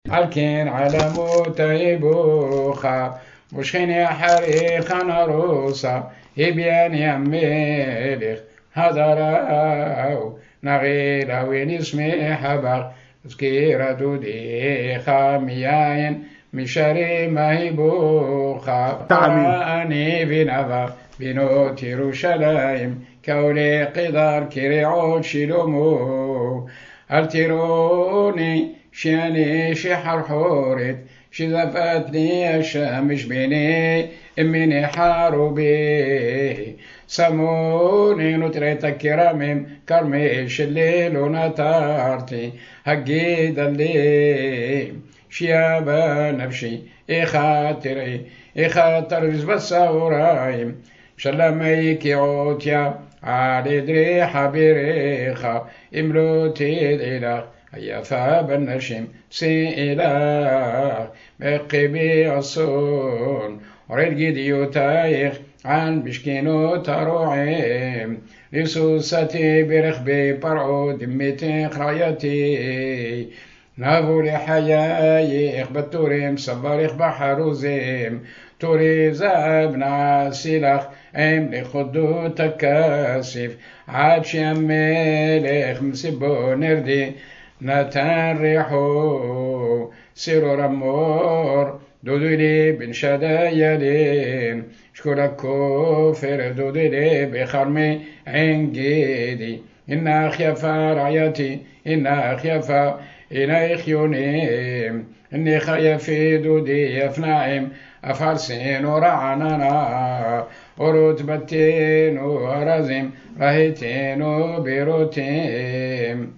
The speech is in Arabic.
الكين على متيبوخا مشخين حريقا روسا إبيان يميلخ هدراو نغيلا وين اسمي حبغ سكيرة دودي خاميين مشاري مهيبوخا تعمي بنفا بنوت يروشلايم كولي قدر كريعود شلومو التيروني شاني شحر حورت شذفتني الشمس بيني امني حاربي سموني نتريت كرامم كرميش الليل ونتارتي هقيد الليل شيابا نفشي إخاطر بس ورايم شلميك عوتيا على دري حبيريخا إملوتي الإله هيا فاب النشم سئلا بقبي الصون ورد جديو تايخ عن بشكينو تروعيم لسوستي برخبي برعو دمتي خرايتي نافو لحياي إخبت توريم صباريخ بحروزيم توري زابنا سلاخ عم لخدو تكاسف عاد شمالخ مسبو نردي نتان ريحو سيرو رمور دودولي بن شدايلين شكرك كوفر دودولي بخرمي عنقيدي إنا خيفا رعيتي إنا خيفا إنا خيونيم إني خيفي دودي يفنعيم أفرسين ورعنانا ورتبتين ورزم رهيتين وبيروتين